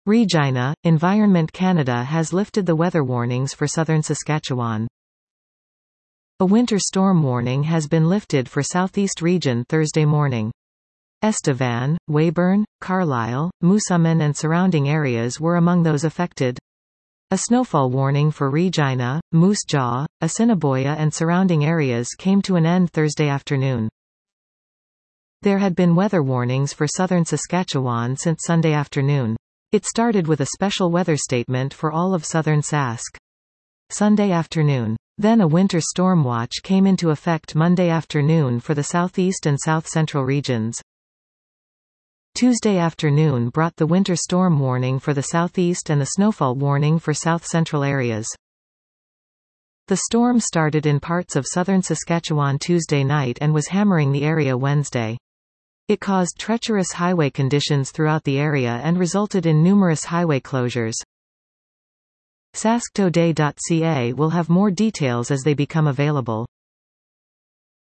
Regina, Environment Canada has lifted the weather warnings for southern Saskatchewan. A winter storm warning has been lifted for Southeast Region Thursday morning. Estevan, Weyburn, Carlisle, Moosomin and surrounding areas were among those affected. A snowfall warning for Regina, Moose Jaw, Assiniboia and surrounding areas came to an end Thursday afternoon. There had been weather warnings for southern Saskatchewan since Sunday afternoon. It started with a special weather statement for all of southern Sask. Sunday afternoon. Then a winter storm watch came into effect Monday afternoon for the southeast and south-central regions. Tuesday afternoon brought the winter storm warning for the southeast and the snowfall warning for south-central areas. The storm started in parts of southern Saskatchewan Tuesday night and was hammering the area Wednesday. It caused treacherous highway conditions throughout the area and resulted in numerous highway closures. sasktoday.ca will have more details as they become available.